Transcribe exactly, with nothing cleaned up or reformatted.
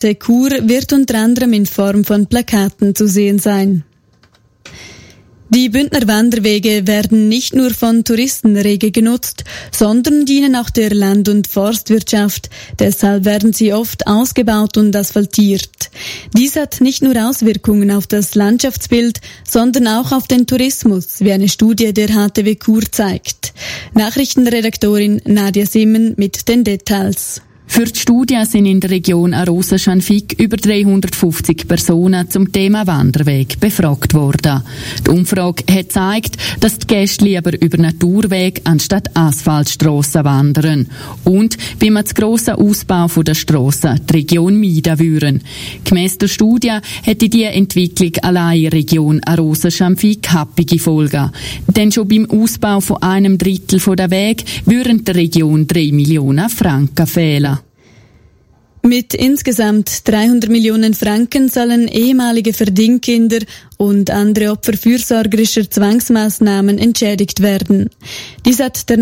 Chur wird unter anderem in Form von Plakaten zu sehen sein. Die Bündner Wanderwege werden nicht nur von Touristen rege genutzt, sondern dienen auch der Land- und Forstwirtschaft. Deshalb werden sie oft ausgebaut und asphaltiert. Dies hat nicht nur Auswirkungen auf das Landschaftsbild, sondern auch auf den Tourismus, wie eine Studie der H T W Chur zeigt. Nachrichtenredaktorin Nadia Simmen mit den Details. Für die Studie sind in der Region Arosa-Schanfigg über dreihundertfünfzig Personen zum Thema Wanderweg befragt worden. Die Umfrage hat gezeigt, dass die Gäste lieber über Naturweg anstatt Asphaltstrassen wandern und wie man den grossen Ausbau der Strassen die Region meiden würden. Gemäss der Studie hätte diese Entwicklung allein in der Region Arosa-Schanfigg happige Folgen. Denn schon beim Ausbau von einem Drittel der Wege würden der Region drei Millionen Franken fehlen. Mit insgesamt dreihundert Millionen Franken sollen ehemalige Verdingkinder und andere Opfer fürsorgerischer Zwangsmaßnahmen entschädigt werden. Dies hat der